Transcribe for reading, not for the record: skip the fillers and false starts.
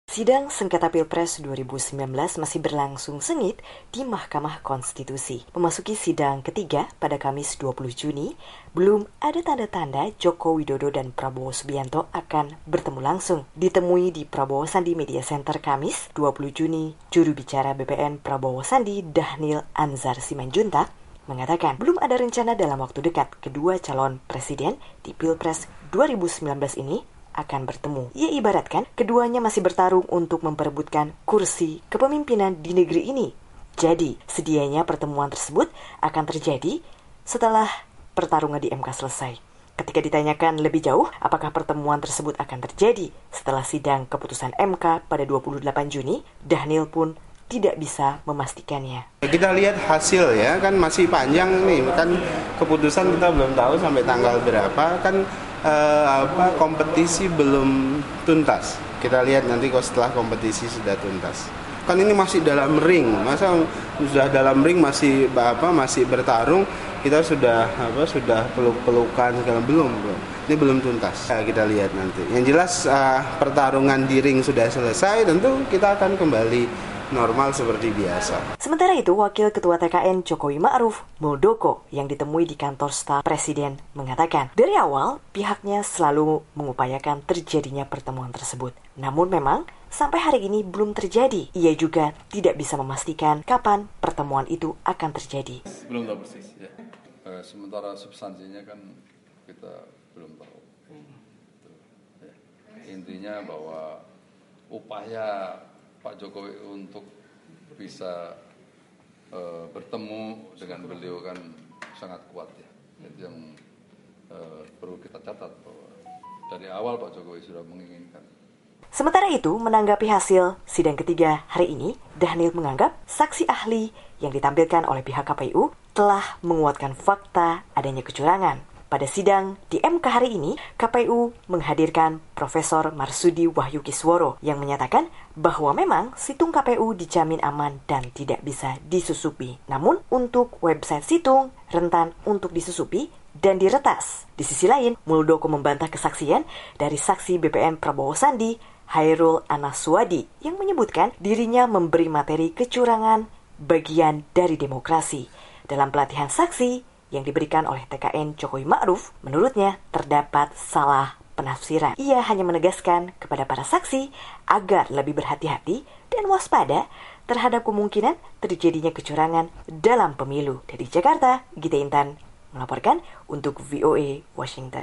Sidang sengketa Pilpres 2019 masih berlangsung sengit di Mahkamah Konstitusi. Memasuki sidang ketiga pada Kamis 20 Juni, belum ada tanda-tanda Joko Widodo dan Prabowo Subianto akan bertemu langsung. Ditemui di Prabowo Sandi Media Center Kamis 20 Juni, juru bicara BPN Prabowo Sandi Dhanil Anzar Simanjuntak mengatakan belum ada rencana dalam waktu dekat kedua calon presiden di Pilpres 2019 ini akan bertemu. Ia ibaratkan keduanya masih bertarung untuk memperebutkan kursi kepemimpinan di negeri ini. Jadi, sedianya pertemuan tersebut akan terjadi setelah pertarungan di MK selesai. Ketika ditanyakan lebih jauh apakah pertemuan tersebut akan terjadi setelah sidang keputusan MK pada 28 Juni, Dhanil pun tidak bisa memastikannya. Kita lihat hasil ya, kan masih panjang nih, kan keputusan kita belum tahu sampai tanggal berapa, kan kompetisi belum tuntas. Kita lihat nanti kalau setelah kompetisi sudah tuntas. Kan ini masih dalam ring, masa sudah dalam ring masih bertarung, kita sudah peluk-pelukan segala belum. Ini belum tuntas. Kita lihat nanti. Yang jelas pertarungan di ring sudah selesai, tentu kita akan kembali normal seperti biasa. Sementara itu, Wakil Ketua TKN Jokowi Ma'ruf, Muldoko, yang ditemui di kantor staf Presiden, mengatakan dari awal pihaknya selalu mengupayakan terjadinya pertemuan tersebut. Namun memang sampai hari ini belum terjadi. Ia juga tidak bisa memastikan kapan pertemuan itu akan terjadi. Belum tahu persis ya. Sementara substansinya kan kita belum tahu. Ya. Intinya bahwa upaya Pak Jokowi untuk bisa bertemu dengan beliau kan sangat kuat ya. Itu yang perlu kita catat bahwa dari awal Pak Jokowi sudah menginginkan. Sementara itu, menanggapi hasil sidang ketiga hari ini, Dhanil menganggap saksi ahli yang ditampilkan oleh pihak KPU telah menguatkan fakta adanya kecurangan. Pada sidang di MK hari ini, KPU menghadirkan Profesor Marsudi Wahyu Kisworo yang menyatakan bahwa memang situng KPU dijamin aman dan tidak bisa disusupi. Namun, untuk website situng rentan untuk disusupi dan diretas. Di sisi lain, Muldoko membantah kesaksian dari saksi BPN Prabowo Sandi, Hairul Anaswadi, yang menyebutkan dirinya memberi materi kecurangan bagian dari demokrasi. Dalam pelatihan saksi yang diberikan oleh TKN Jokowi Ma'ruf, menurutnya terdapat salah penafsiran. Ia hanya menegaskan kepada para saksi agar lebih berhati-hati dan waspada terhadap kemungkinan terjadinya kecurangan dalam pemilu. Dari Jakarta, Gita Intan melaporkan untuk VOA Washington.